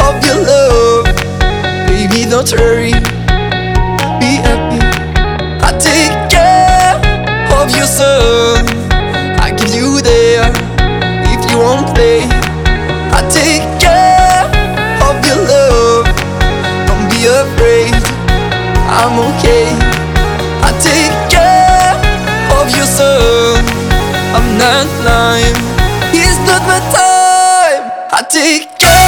of your love. Baby, don't worry, be happy. I take care of your son. I give you there if you won't play. I take care of your love. Don't be afraid, I'm okay. I take care of your son. I'm not lying, it's not my time. I take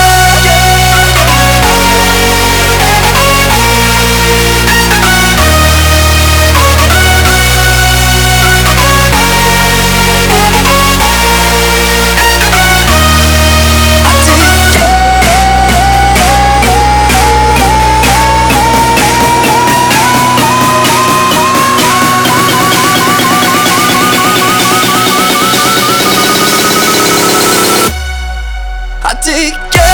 take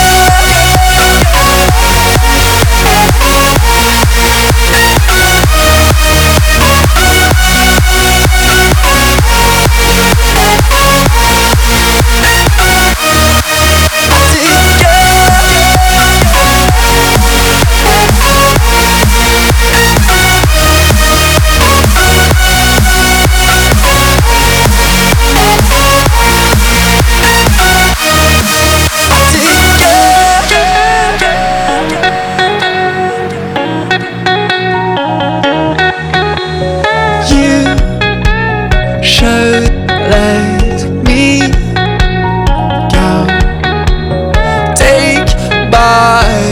should let me go. Take my